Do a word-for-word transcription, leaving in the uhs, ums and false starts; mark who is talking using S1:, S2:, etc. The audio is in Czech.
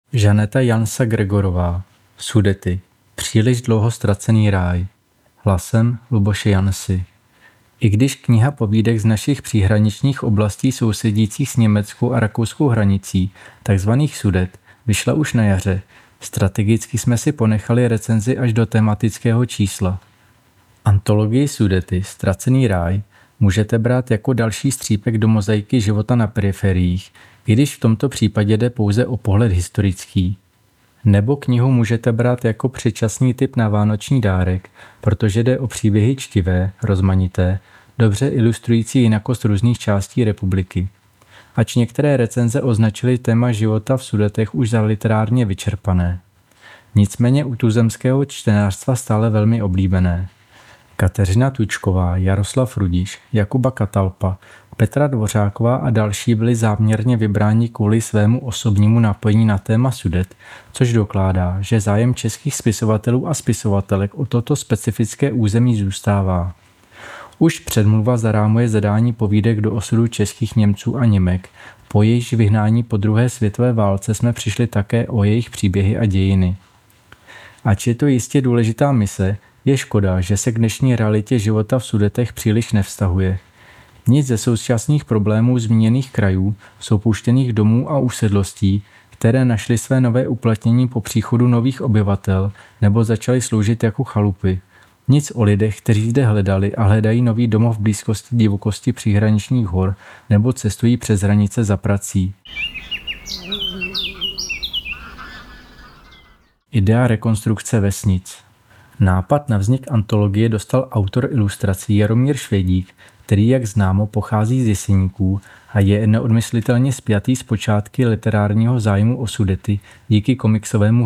S1: Žaneta Jansa Gregorová. Sudety. Příliš dlouho ztracený ráj. Hlasem Luboše Jansy. I když kniha povídek z našich příhraničních oblastí sousedících s německou a rakouskou hranicí, takzvaných Sudet, vyšla už na jaře, strategicky jsme si ponechali recenzi až do tematického čísla. Antologii Sudety, Ztracený ráj, můžete brát jako další střípek do mozaiky života na periferiích, i když v tomto případě jde pouze o pohled historický. Nebo knihu můžete brát jako předčasný tip na vánoční dárek, protože jde o příběhy čtivé, rozmanité, dobře ilustrující jinakost různých částí republiky. Ač některé recenze označily téma života v Sudetech už za literárně vyčerpané. Nicméně u tuzemského čtenářstva stále velmi oblíbené. Kateřina Tučková, Jaroslav Rudiš, Jakuba Katalpa, Petra Dvořáková a další byli záměrně vybráni kvůli svému osobnímu napojení na téma Sudet, což dokládá, že zájem českých spisovatelů a spisovatelek o toto specifické území zůstává. Už předmluva zarámuje zadání povídek do osudu českých Němců a Němek. Po jejich vyhnání po druhé světové válce jsme přišli také o jejich příběhy a dějiny. Ač je to jistě důležitá mise, je škoda, že se k dnešní realitě života v Sudetech příliš nevztahuje. Nic ze současných problémů zmíněných krajů, soupuštěných domů a usedlostí, které našly své nové uplatnění po příchodu nových obyvatel nebo začaly sloužit jako chalupy. Nic o lidech, kteří zde hledali a hledají nový domov v blízkosti divokosti příhraničních hor nebo cestují přes hranice za prací. Idea rekonstrukce vesnic. Nápad na vznik antologie dostal autor ilustrací Jaromír Švědík, který, jak známo, pochází z Jeseníků a je neodmyslitelně spjatý s počátky literárního zájmu o Sudety díky komiksovému